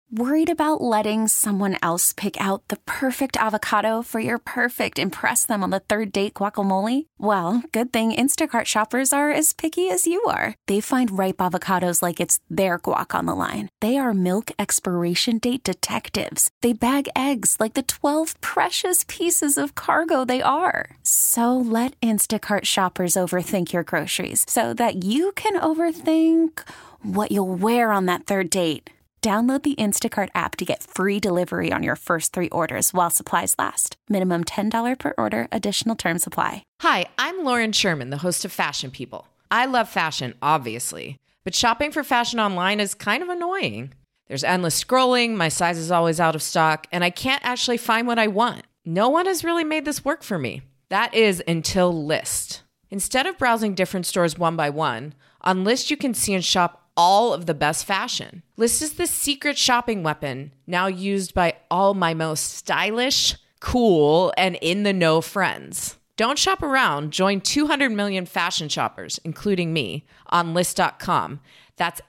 Worried about letting someone else pick out the perfect avocado for your perfect impress them on the third date guacamole? Well, good thing Instacart shoppers are as picky as you are. They find ripe avocados like it's their guac on the line. They are milk expiration date detectives. They bag eggs like the 12 precious pieces of cargo they are. So let Instacart shoppers overthink your groceries so that you can overthink what you'll wear on that third date. Download the Instacart app to get free delivery on your first 3 orders while supplies last. Minimum $10 per order. Additional terms apply. Hi, I'm Lauren Sherman, the host of Fashion People. I love fashion, obviously, but shopping for fashion online is kind of annoying. There's endless scrolling, my size is always out of stock, and I can't actually find what I want. No one has really made this work for me. That is until Lyst. Instead of browsing different stores one by one, on Lyst you can see and shop all of the best fashion. Lyst is the secret shopping weapon now used by all my most stylish, cool, and in-the-know friends. Don't shop around. Join 200 million fashion shoppers, including me, on Lyst.com. That's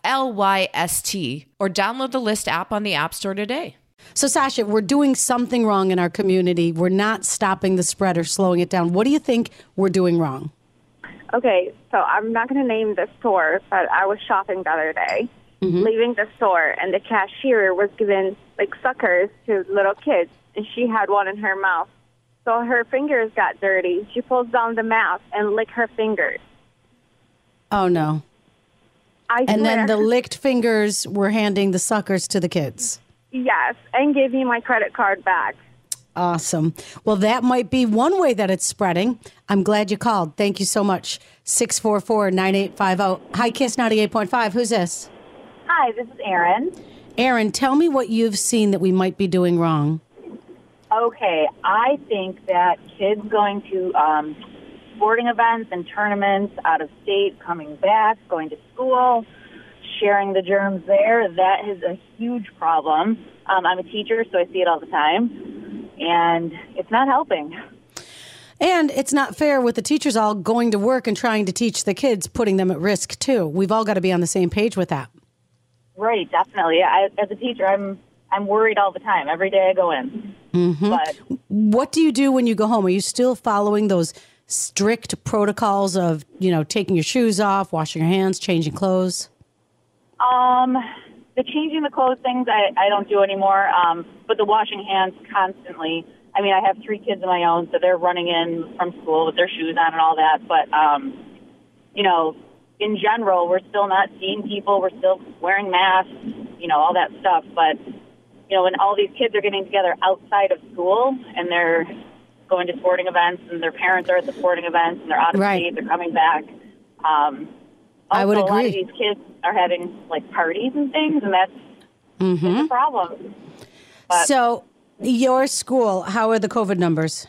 Lyst, or download the Lyst app on the App Store today. So, Sasha, we're doing something wrong in our community. We're not stopping the spread or slowing it down. What do you think we're doing wrong? Okay, so I'm not going to name the store, but I was shopping the other day, leaving the store, and the cashier was giving, suckers to little kids, and she had one in her mouth. So her fingers got dirty. She pulls down the mask and licked her fingers. Oh, no. I and swear. Then the licked fingers were handing the suckers to the kids. Yes, and gave me my credit card back. Awesome. Well, that might be one way that it's spreading. I'm glad you called. Thank you so much. 644-9850. Hi, Kiss 98.5. Who's this? Hi, this is Erin. Erin, tell me what you've seen that we might be doing wrong. Okay, I think that kids going to sporting events and tournaments out of state, coming back, going to school, sharing the germs there, that is a huge problem. I'm a teacher, so I see it all the time. And it's not helping. And it's not fair with the teachers all going to work and trying to teach the kids, putting them at risk, too. We've all got to be on the same page with that. Right, definitely. As a teacher, I'm worried all the time. Every day I go in. Mm-hmm. But what do you do when you go home? Are you still following those strict protocols of, taking your shoes off, washing your hands, changing clothes? The changing the clothes things I don't do anymore, but the washing hands constantly. I mean, I have 3 kids of my own, so they're running in from school with their shoes on and all that. But, in general, we're still not seeing people. We're still wearing masks, all that stuff. But, when all these kids are getting together outside of school and they're going to sporting events and their parents are at the sporting events and they're out of state, they're coming back. I would agree. A lot of these kids are having parties and things, and that's a problem. But, so, your school, how are the COVID numbers?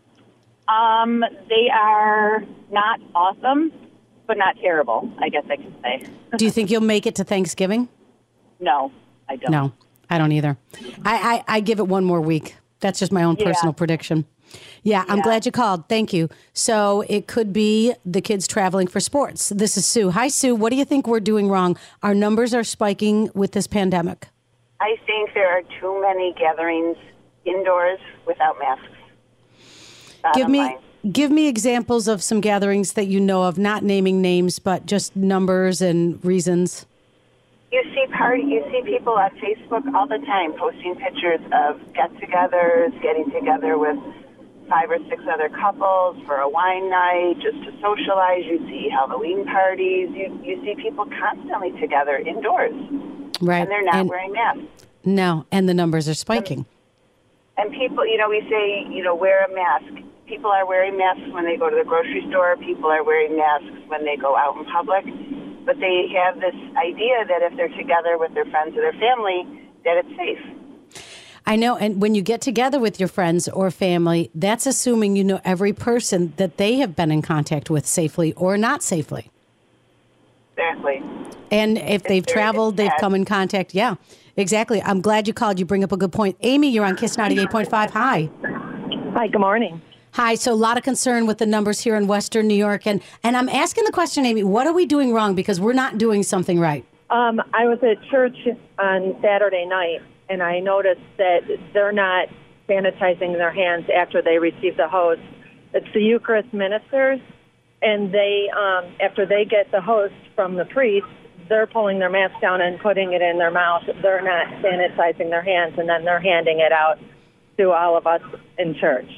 They are not awesome, but not terrible, I guess I can say. Do you think you'll make it to Thanksgiving? No, I don't. No, I don't either. I give it one more week. That's just my own personal prediction. Yeah, I'm glad you called. Thank you. So it could be the kids traveling for sports. This is Sue. Hi, Sue. What do you think we're doing wrong? Our numbers are spiking with this pandemic. I think there are too many gatherings indoors without masks. Give me examples of some gatherings that you know of, not naming names, but just numbers and reasons. You see people on Facebook all the time posting pictures of get-togethers, getting together with 5 or 6 other couples for a wine night, just to socialize. You see Halloween parties. You see people constantly together indoors. Right. And they're not wearing masks. No, and the numbers are spiking. And people, we say, wear a mask. People are wearing masks when they go to the grocery store. People are wearing masks when they go out in public. But they have this idea that if they're together with their friends or their family, that it's safe. I know. And when you get together with your friends or family, that's assuming you know every person that they have been in contact with safely or not safely. Exactly. And if they've traveled, they've come in contact. Yeah, exactly. I'm glad you called. You bring up a good point. Amy, you're on Kiss 98.5. Hi. Hi, good morning. Hi. So a lot of concern with the numbers here in Western New York. And I'm asking the question, Amy, what are we doing wrong? Because we're not doing something right. I was at church on Saturday night, and I noticed that they're not sanitizing their hands after they receive the host. It's the Eucharist ministers, and they, after they get the host from the priest, they're pulling their mask down and putting it in their mouth. They're not sanitizing their hands, and then they're handing it out to all of us in church.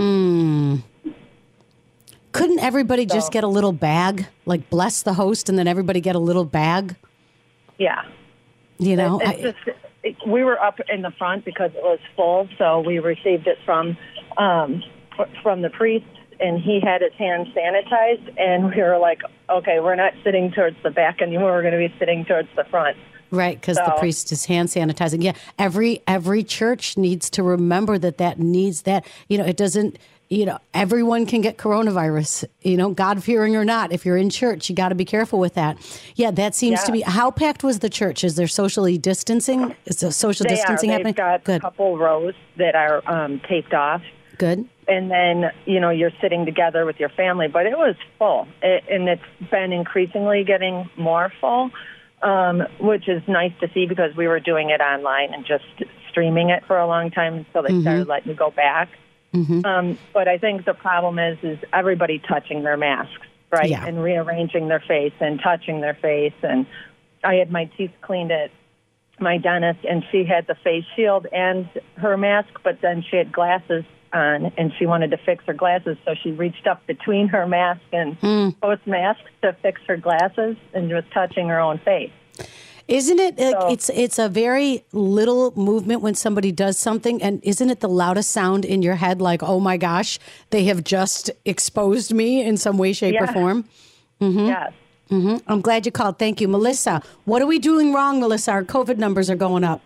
Couldn't everybody just get a little bag, like bless the host, and then everybody get a little bag? Yeah. You know, we were up in the front because it was full, so we received it from the priest, and he had his hands sanitized, and we were like, okay, we're not sitting towards the back anymore. We're going to be sitting towards the front. Right, because the priest is hand sanitizing. Yeah, every church needs to remember that needs that. You know, it doesn't. You know, everyone can get coronavirus. You know, God-fearing or not, if you're in church, you got to be careful with that. Yeah, that seems to be. How packed was the church? Is there socially distancing? Is there social distancing happening? They've got a couple rows that are taped off. Good. And then, you know, you're sitting together with your family, but it was full. And it's been increasingly getting more full, which is nice to see because we were doing it online and just streaming it for a long time until they started letting you go back. But I think the problem is everybody touching their masks, right? Yeah. And rearranging their face and touching their face. And I had my teeth cleaned at my dentist, and she had the face shield and her mask, but then she had glasses on, and she wanted to fix her glasses, so she reached up between her mask and both masks to fix her glasses and was touching her own face. Isn't it? It's a very little movement when somebody does something, and isn't it the loudest sound in your head? Like, oh my gosh, they have just exposed me in some way, shape, or form. Yes. I'm glad you called. Thank you, Melissa. What are we doing wrong, Melissa? Our COVID numbers are going up.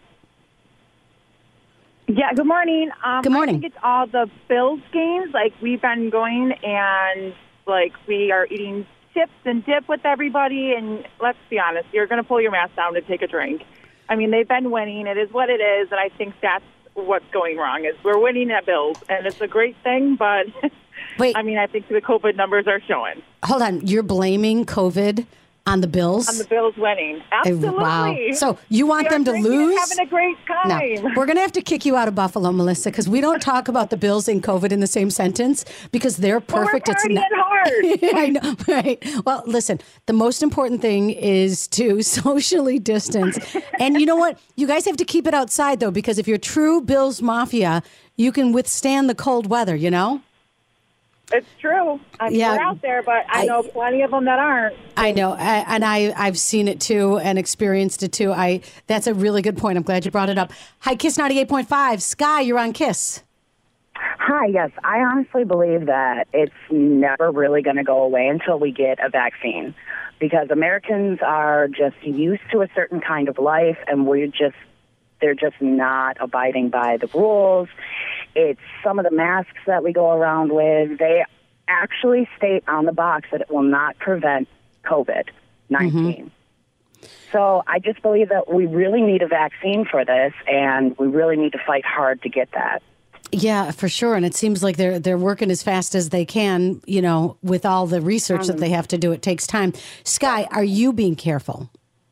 Yeah. Good morning. Good morning. I think it's all the Bills games. Like, we've been going, and like we are eating chips and dip with everybody, and let's be honest, you're going to pull your mask down to take a drink. I mean, they've been winning. It is what it is, and I think that's what's going wrong is we're winning at Bills, and it's a great thing, but wait, I mean, I think the COVID numbers are showing. Hold on. You're blaming COVID on the Bills? On the Bills winning. Absolutely. Wow. So you want them to lose? Having a great time. No. We're going to have to kick you out of Buffalo, Melissa, because we don't talk about the Bills and COVID in the same sentence because they're perfect. Well, we're partying hard. I know, right? Well, listen, the most important thing is to socially distance. And you know what? You guys have to keep it outside, though, because if you're true Bills Mafia, you can withstand the cold weather, you know? It's true. We're out there, but I know plenty of them that aren't. I know, and I've seen it too and experienced it too. That's a really good point. I'm glad you brought it up. Hi, Kiss 98.5. Sky, you're on Kiss. Hi, yes. I honestly believe that it's never really going to go away until we get a vaccine because Americans are just used to a certain kind of life, and they're just not abiding by the rules. It's some of the masks that we go around with. They actually state on the box that it will not prevent COVID-19. So I just believe that we really need a vaccine for this, and we really need to fight hard to get that. Yeah, for sure. And it seems like they're working as fast as they can, you know, with all the research that they have to do. It takes time. Sky, are you being careful?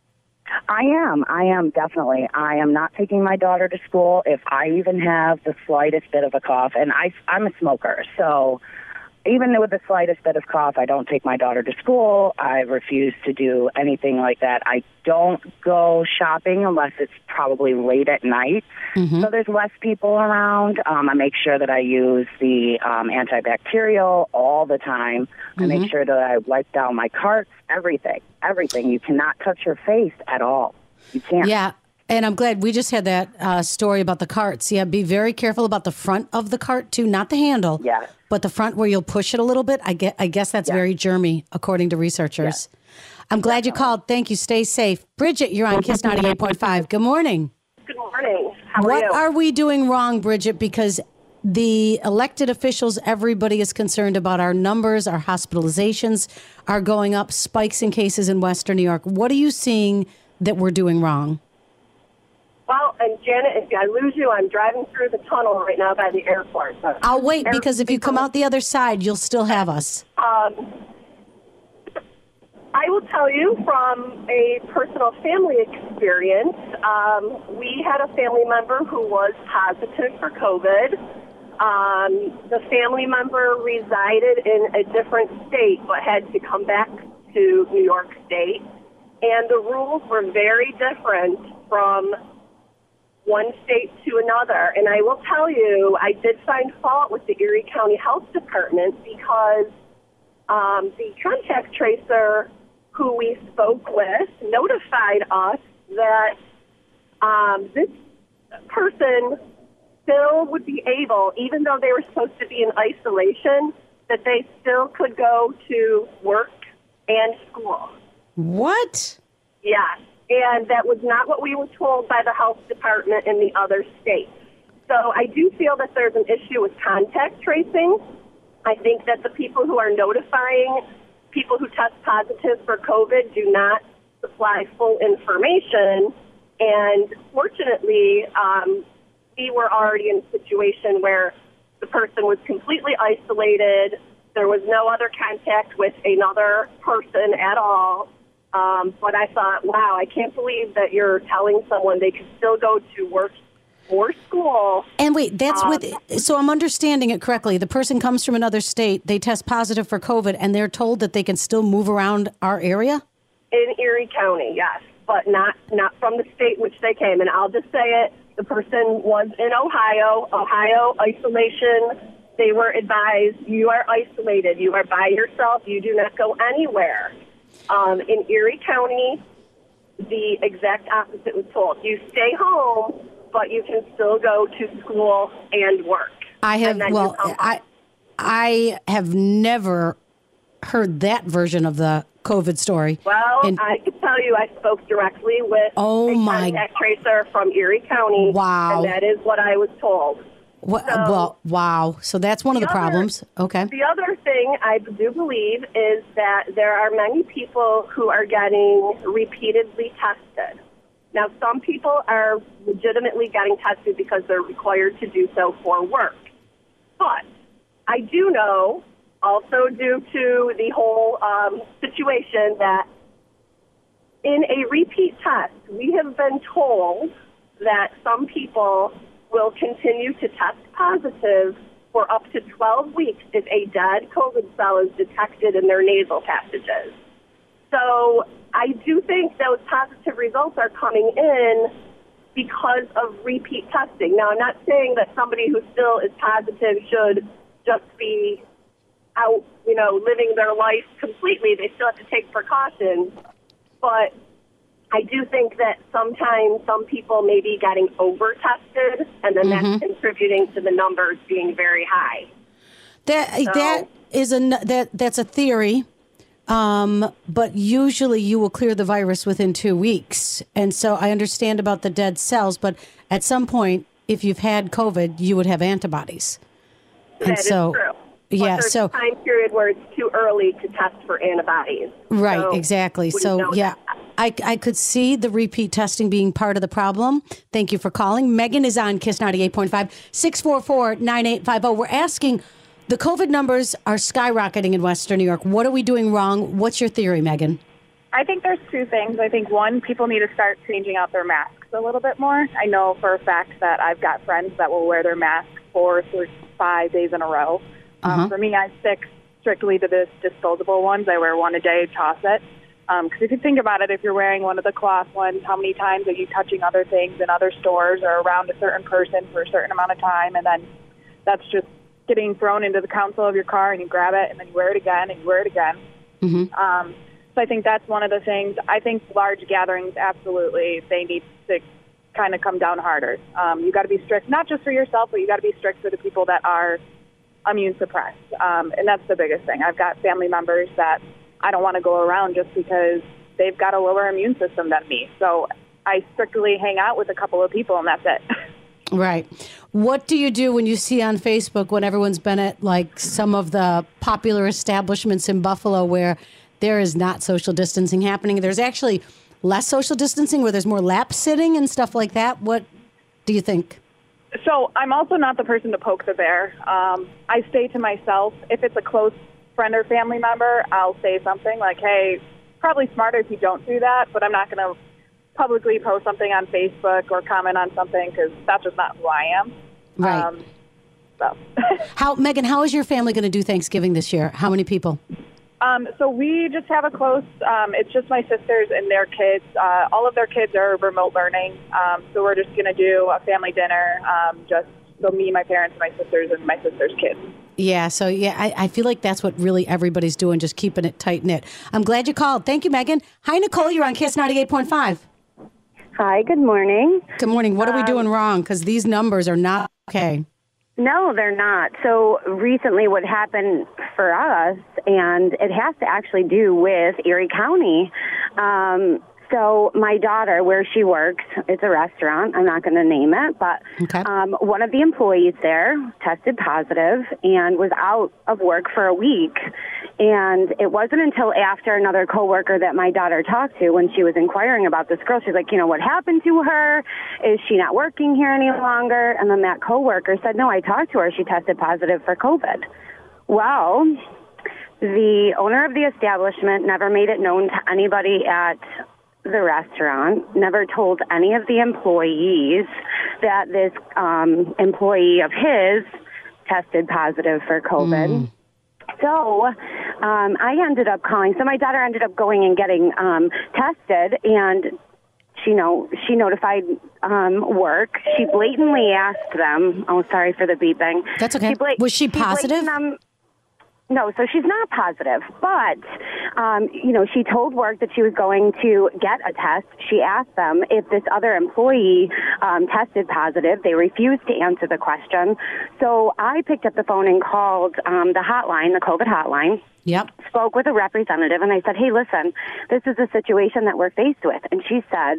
I am definitely. I am not taking my daughter to school if I even have the slightest bit of a cough. And I'm a smoker, so even with the slightest bit of cough, I don't take my daughter to school. I refuse to do anything like that. I don't go shopping unless it's probably late at night. So there's less people around. I make sure that I use the antibacterial all the time. I make sure that I wipe down my carts, everything. You cannot touch your face at all. You can't. Yeah. And I'm glad we just had that story about the carts. Yeah, be very careful about the front of the cart, too. Not the handle, but the front where you'll push it a little bit. I guess that's very germy, according to researchers. I'm glad you called. Thank you. Stay safe. Bridget, you're on Kiss 98.5. Good morning. Good morning. How are you? What are we doing wrong, Bridget? Because the elected officials, everybody is concerned about our numbers, our hospitalizations are going up, spikes in cases in Western New York. What are you seeing that we're doing wrong? Well, and Janet, if I lose you, I'm driving through the tunnel right now by the airport. So I'll wait because if you come out the other side, you'll still have us. I will tell you from a personal family experience, we had a family member who was positive for COVID. The family member resided in a different state but had to come back to New York State. And the rules were very different from one state to another. And I will tell you, I did find fault with the Erie County Health Department because the contact tracer who we spoke with notified us that this person still would be able, even though they were supposed to be in isolation, that they still could go to work and school. What? Yes, and that was not what we were told by the health department in the other states. So I do feel that there's an issue with contact tracing. I think that the people who are notifying people who test positive for COVID do not supply full information. And fortunately, we were already in a situation where the person was completely isolated. There was no other contact with another person at all. But I thought, wow, I can't believe that you're telling someone they can still go to work or school. And wait, that's so I'm understanding it correctly. The person comes from another state, they test positive for COVID, and they're told that they can still move around our area? In Erie County, yes, but not from the state which they came. And I'll just say it, the person was in Ohio isolation. They were advised, you are isolated, you are by yourself, you do not go anywhere. In Erie County, the exact opposite was told. You stay home, but you can still go to school and work. I have never heard that version of the COVID story. Well, I can tell you I spoke directly with a contact tracer from Erie County. Wow. And that is what I was told. Wow. So that's one of the problems. Okay. The other thing I do believe is that there are many people who are getting repeatedly tested. Now, some people are legitimately getting tested because they're required to do so for work. But I do know, also due to the whole situation, that in a repeat test, we have been told that some people will continue to test positive for up to 12 weeks if a dead COVID cell is detected in their nasal passages. So I do think those positive results are coming in because of repeat testing. Now, I'm not saying that somebody who still is positive should just be out, living their life completely. They still have to take precautions. But I do think that sometimes some people may be getting over-tested, and then that's contributing to the numbers being very high. That's a theory. But usually you will clear the virus within 2 weeks. And so I understand about the dead cells, but at some point, if you've had COVID, you would have antibodies. That is true. Yeah, there's a time period where it's too early to test for antibodies. Right, so exactly. So, yeah, I could see the repeat testing being part of the problem. Thank you for calling. Megan is on KISS 98.5, 644-9850. We're asking, the COVID numbers are skyrocketing in Western New York. What are we doing wrong? What's your theory, Megan? I think there's two things. I think, one, people need to start changing out their masks a little bit more. I know for a fact that I've got friends that will wear their mask 4 to 5 days in a row. For me, I stick strictly to the disposable ones. I wear one a day, toss it. Because if you think about it, if you're wearing one of the cloth ones, how many times are you touching other things in other stores or around a certain person for a certain amount of time? And then that's just getting thrown into the console of your car, and you grab it, and then you wear it again, and you wear it again. So I think that's one of the things. I think large gatherings, absolutely, they need to kind of come down harder. You got to be strict, not just for yourself, but you got to be strict for the people that are immune suppressed. And that's the biggest thing. I've got family members that I don't want to go around just because they've got a lower immune system than me. So I strictly hang out with a couple of people, and that's it. Right. What do you do when you see on Facebook when everyone's been at like some of the popular establishments in Buffalo where there is not social distancing happening? There's actually less social distancing where there's more lap sitting and stuff like that. What do you think? So I'm also not the person to poke the bear. I stay to myself. If it's a close friend or family member, I'll say something like, hey, probably smarter if you don't do that, but I'm not going to publicly post something on Facebook or comment on something because that's just not who I am. Right. Megan, how is your family going to do Thanksgiving this year? How many people? So we just have a close, it's just my sisters and their kids. All of their kids are remote learning. So we're just going to do a family dinner, so me, my parents, my sisters, and my sister's kids. Yeah, so I feel like that's what really everybody's doing, just keeping it tight-knit. I'm glad you called. Thank you, Megan. Hi, Nicole. You're on KISS 98.5. Hi, good morning. Good morning. What are we doing wrong? Because these numbers are not okay. No, they're not. So recently what happened for us, and it has to actually do with Erie County. So my daughter, where she works, it's a restaurant. I'm not going to name it, but one of the employees there tested positive and was out of work for a week. And it wasn't until after another coworker that my daughter talked to when she was inquiring about this girl. She's like, what happened to her? Is she not working here any longer? And then that coworker said, no, I talked to her. She tested positive for COVID. Well, the owner of the establishment never made it known to anybody at the restaurant, never told any of the employees that this employee of his tested positive for COVID. So I ended up calling. So my daughter ended up going and getting tested, and she notified work. She blatantly asked them. Oh, sorry for the beeping. That's okay. Was she positive? No, so she's not positive, but, she told work that she was going to get a test. She asked them if this other employee tested positive. They refused to answer the question. So I picked up the phone and called the hotline, the COVID hotline. Yep. Spoke with a representative, and I said, hey, listen, this is a situation that we're faced with. And she said,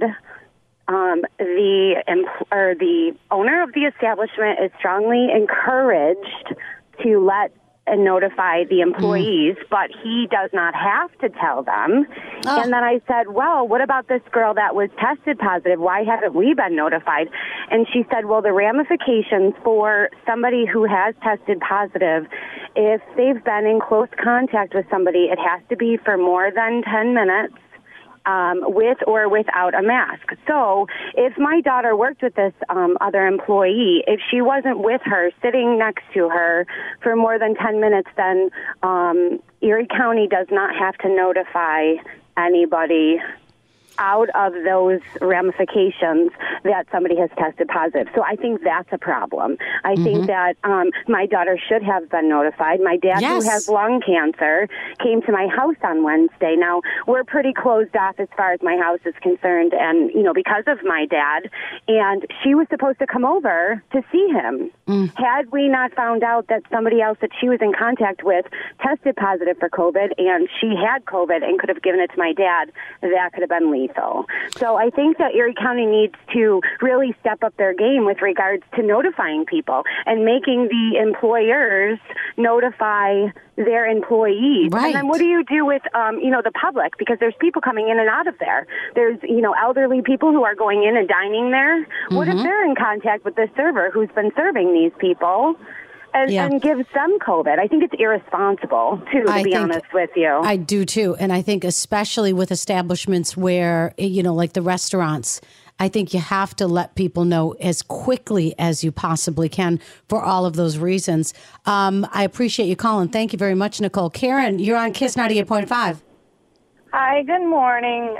the owner of the establishment is strongly encouraged to let and notify the employees, but he does not have to tell them. Oh. And then I said, well, what about this girl that was tested positive? Why haven't we been notified? And she said, well, the ramifications for somebody who has tested positive, if they've been in close contact with somebody, it has to be for more than 10 minutes. With or without a mask. So if my daughter worked with this other employee, if she wasn't with her, sitting next to her for more than 10 minutes, then Erie County does not have to notify anybody out of those ramifications that somebody has tested positive. So I think that's a problem. I think that my daughter should have been notified. My dad, who has lung cancer, came to my house on Wednesday. Now, we're pretty closed off as far as my house is concerned, and, because of my dad. And she was supposed to come over to see him. Had we not found out that somebody else that she was in contact with tested positive for COVID, and she had COVID and could have given it to my dad, that could have been lethal. So I think that Erie County needs to really step up their game with regards to notifying people and making the employers notify their employees. Right. And then what do you do with, the public? Because there's people coming in and out of there. There's, elderly people who are going in and dining there. What if they're in contact with the server who's been serving these people? And gives them COVID. I think it's irresponsible, too, to be honest with you. I do, too. And I think especially with establishments where, like the restaurants, I think you have to let people know as quickly as you possibly can for all of those reasons. I appreciate you calling. Thank you very much, Nicole. Karen, you're on KISS 98.5. Hi, good morning.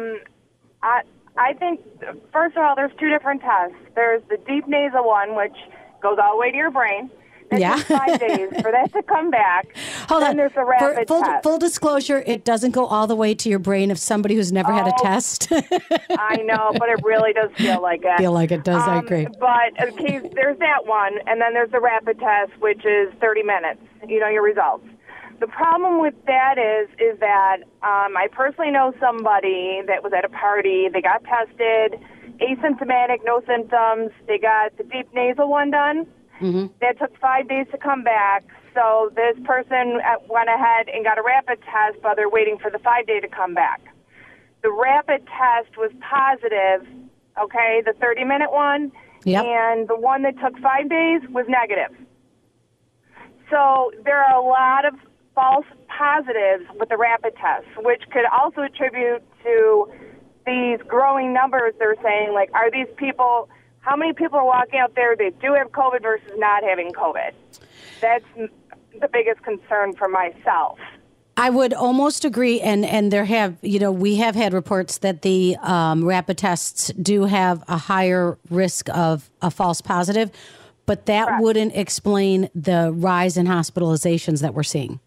I think, first of all, there's two different tests. There's the deep nasal one, which goes all the way to your brain. It takes 5 days for that to come back. Hold on. There's a rapid test. Full disclosure, it doesn't go all the way to your brain of somebody who's never had a test. I know, but it really does feel like it. Feel like it does, I agree. But there's that one, and then there's the rapid test, which is 30 minutes, your results. The problem with that is that I personally know somebody that was at a party. They got tested, asymptomatic, no symptoms. They got the deep nasal one done. That took 5 days to come back. So this person went ahead and got a rapid test, but they're waiting for the 5 day to come back. The rapid test was positive, okay, the 30-minute one, and the one that took 5 days was negative. So there are a lot of false positives with the rapid tests, which could also attribute to these growing numbers. They're saying, like, are these people, how many people are walking out there that do have COVID versus not having COVID? That's the biggest concern for myself. I would almost agree, and there have, we have had reports that the rapid tests do have a higher risk of a false positive, but that Correct. wouldn't explain the rise in hospitalizations that we're seeing.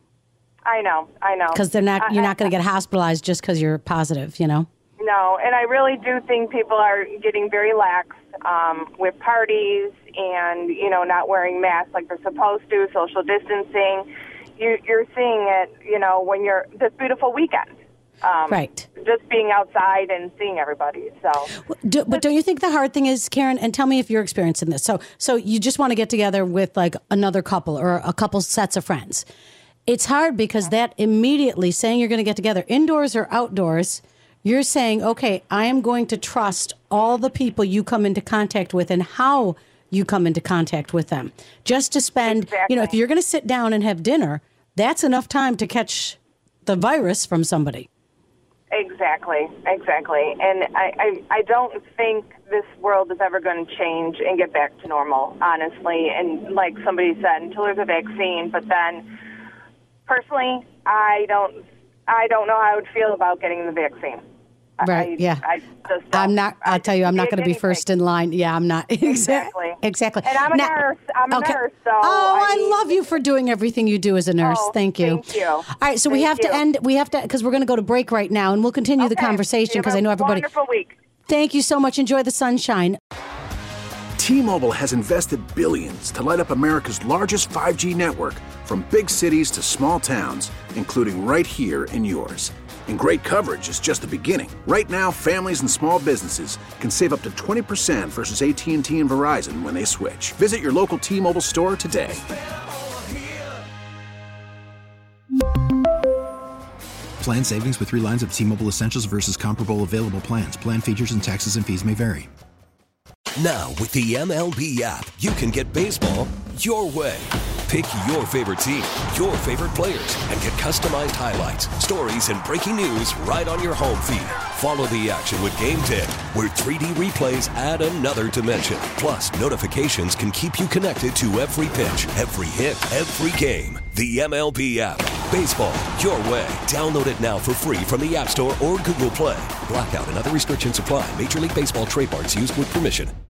I know. Because you're not going to get hospitalized just because you're positive, No, and I really do think people are getting very lax with parties and, not wearing masks like they're supposed to, social distancing. You're seeing it, when you're this beautiful weekend. Right. Just being outside and seeing everybody. But don't you think the hard thing is, Karen, and tell me if you're experiencing this. So you just want to get together with like another couple or a couple sets of friends. It's hard because that immediately saying you're going to get together indoors or outdoors, you're saying, okay, I am going to trust all the people you come into contact with and how you come into contact with them. Just to spend, if you're going to sit down and have dinner, that's enough time to catch the virus from somebody. Exactly. And I don't think this world is ever going to change and get back to normal, honestly. And like somebody said, until there's a vaccine. But then, personally, I don't know how I would feel about getting the vaccine. Right. I just don't. I'm not. I'll tell you, I'm not going to be first in line. Yeah, I'm not. Exactly. And I'm a nurse. I'm a nurse. So I love you for doing everything you do as a nurse. Thank you. Thank you. All right. So we have to end. We have to, because we're going to go to break right now, and we'll continue the conversation because I know everybody. Wonderful week. Thank you so much. Enjoy the sunshine. T-Mobile has invested billions to light up America's largest 5G network, from big cities to small towns, including right here in yours. And great coverage is just the beginning. Right now, families and small businesses can save up to 20% versus AT&T and Verizon when they switch. Visit your local T-Mobile store today. Plan savings with 3 lines of T-Mobile Essentials versus comparable available plans. Plan features and taxes and fees may vary. Now, with the MLB app, you can get baseball your way. Pick your favorite team, your favorite players, and get customized highlights, stories, and breaking news right on your home feed. Follow the action with Game Day, where 3D replays add another dimension. Plus, notifications can keep you connected to every pitch, every hit, every game. The MLB app. Baseball your way. Download it now for free from the App Store or Google Play. Blackout and other restrictions apply. Major League Baseball trademarks used with permission.